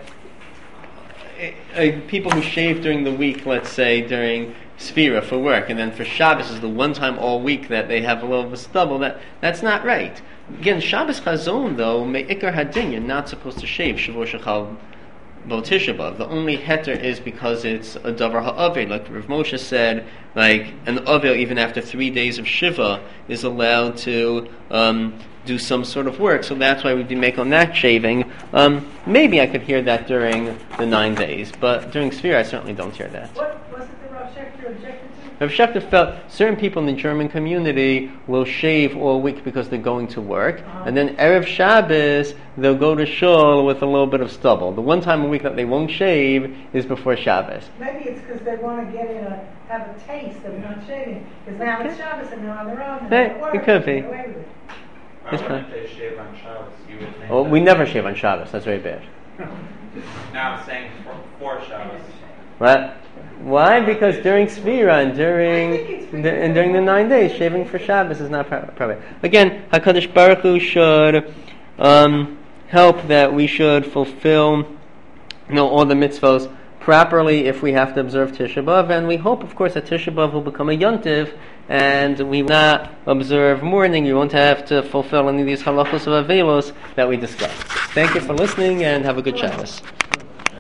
people who shave during the week, let's say during Sfira for work, and then for Shabbos is the one time all week that they have a little bit of stubble, that's not right. Again, Shabbos Chazon though, Me'ikar Hadin, you're not supposed to shave Shavua Shechal Bo Tisha B'Av. The only heter is because it's a davar ha'avir, like Rav Moshe said, like an avir even after 3 days of Shiva is allowed to do some sort of work, so that's why we'd be making that shaving. Maybe I could hear that during the 9 days, but during Sfira I certainly don't hear that. What was it that Rav Shechter objected to? Rav Shechter felt certain people in the German community will shave all week because they're going to work, and then Erev Shabbos they'll go to shul with a little bit of stubble. The one time a week that they won't shave is before Shabbos. Maybe it's because they want to have a taste of not shaving, because now it's Shabbos and they're on their own and they're at work. It could be. It's fine. If they shave on Shabbos, you would think. Well, we never shave on Shabbos. That's very bad. Now I'm saying for Shabbos. What? Why? Because during Sfira and during the 9 days, shaving for Shabbos is not proper. Again, Hakadosh Baruch Hu should help that we should fulfill, all the mitzvos properly if we have to observe Tisha B'Av, and we hope, of course, that Tisha B'Av will become a yontiv, and we will not observe mourning. You won't have to fulfill any of these halachos of avelos that we discussed. Thank you for listening, and have a good Shabbos.